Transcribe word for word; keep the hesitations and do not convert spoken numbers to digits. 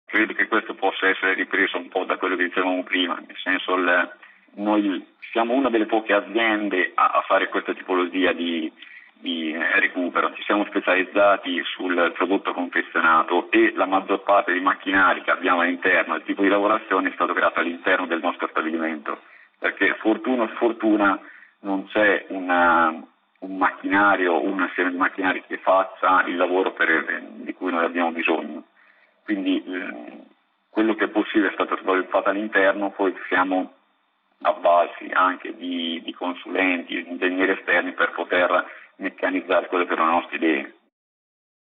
credo che questo possa essere ripreso un po' da quello che dicevamo prima, nel senso il, noi siamo una delle poche aziende a, a fare questa tipologia di, di recupero, ci siamo specializzati sul prodotto confezionato e la maggior parte dei macchinari che abbiamo all'interno, il tipo di lavorazione è stato creato all'interno del nostro stabilimento, perché fortuna o sfortuna non c'è una, un macchinario, una serie di macchinari che faccia il lavoro per, di cui noi abbiamo bisogno. Quindi eh, quello che è possibile è stato sviluppato all'interno, poi siamo avvalsi anche di, di consulenti, di ingegneri esterni per poter meccanizzare quelle che erano le nostre idee.